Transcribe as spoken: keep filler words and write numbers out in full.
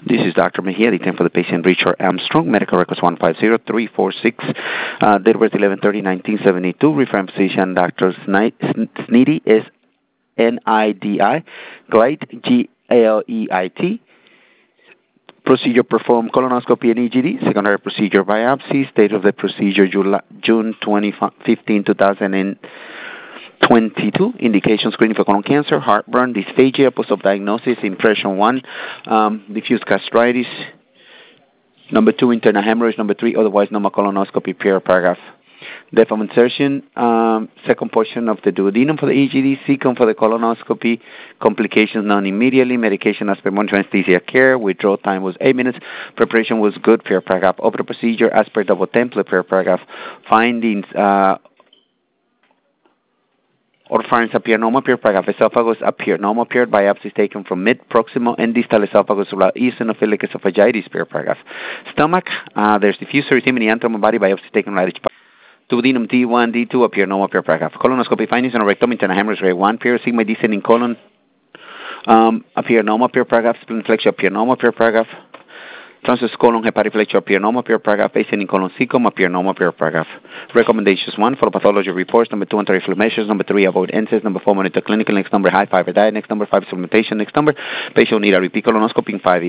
This is Doctor Mejia, the for the patient Richard Armstrong, medical records one five zero three four six, uh, date of birth eleven thirty nineteen seventy-two, referring physician Doctor Snidi, S N I D I, Gleit, G L E I T. Procedure performed colonoscopy and E G D, secondary procedure biopsy, state of the procedure July, June fifteenth, two thousand twenty-two, indication screening for colon cancer, heartburn, dysphagia, post-op diagnosis, impression one, um, diffuse gastritis, number two, internal hemorrhage, number three, otherwise normal colonoscopy, per paragraph. Depth of insertion, um, second portion of the duodenum for the E G D, second for the colonoscopy, complications known immediately, medication as per monitor anesthesia care, withdrawal time was eight minutes, preparation was good, per paragraph. Open procedure as per double template, per paragraph. Findings, uh, oropharynx appear normal, per paragraph. Esophagus appear normal, per biopsies taken from mid, proximal, and distal esophagus without eosinophilic esophagitis, per paragraph. Stomach, uh, there's diffuse erythema in the body, biopsy taken right each part. Duodenum D one, D two appear normal, per paragraph. Colonoscopy findings on rectum, internal hemorrhage grade one, per sigma descending colon um, appear normal, per paragraph. Spleen flexure appear normal, per paragraph. Transverse colon hepatic flexure appear normal, per paragraph. Ascending colon cecum appear normal, per paragraph. Recommendations: one, follow pathology reports. Number two, anti-reflux measures. Number three, avoid N SAIDs. Number four, monitor clinical. Next number, high fiber diet. Next number, five, supplementation. Next number, patient will need a repeat colonoscopy in five years.